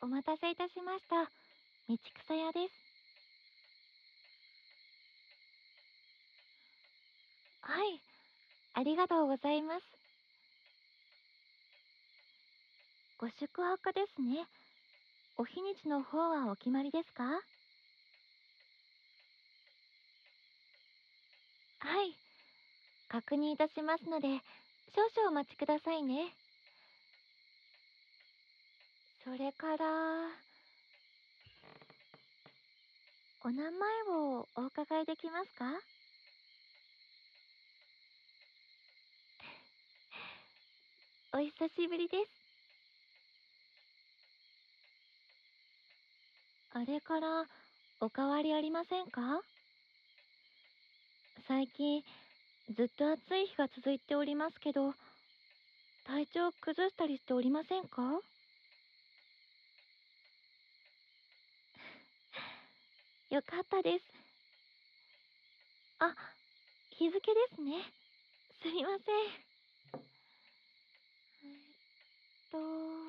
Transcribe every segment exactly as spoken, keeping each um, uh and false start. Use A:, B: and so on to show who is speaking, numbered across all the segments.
A: お待たせいたしました。道草屋です。はい、ありがとうございます。ご宿泊ですね。お日にちの方はお決まりですか？はい、確認いたしますので、少々お待ちくださいね。それから、お名前をお伺いできますか？お久しぶりです。あれからお変わりありませんか？最近ずっと暑い日が続いておりますけど、体調崩したりしておりませんか？よかったです。あ、日付ですね。すみません。えっと、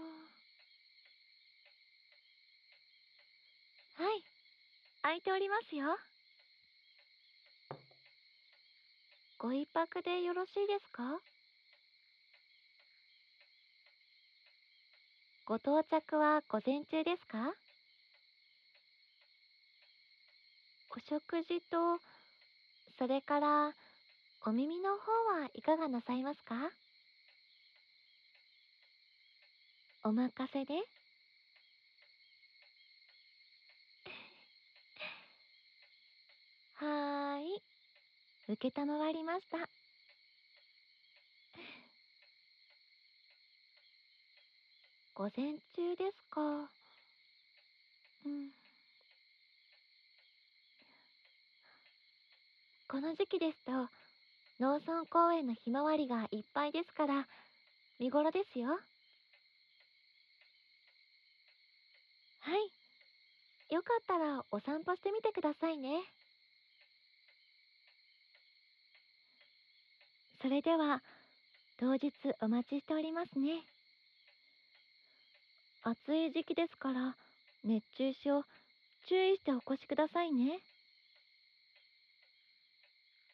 A: はい、空いておりますよ。ご一泊でよろしいですか？ご到着は午前中ですか？お食事と、それからお耳の方はいかがなさいますか？お任せで。はーい、承りました。午前中ですか。うん。この時期ですと、農村公園のひまわりがいっぱいですから、見頃ですよ。はい。よかったらお散歩してみてくださいね。それでは、当日お待ちしておりますね。暑い時期ですから、熱中症、注意してお越しくださいね。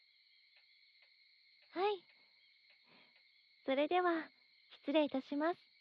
A: はい。それでは、失礼いたします。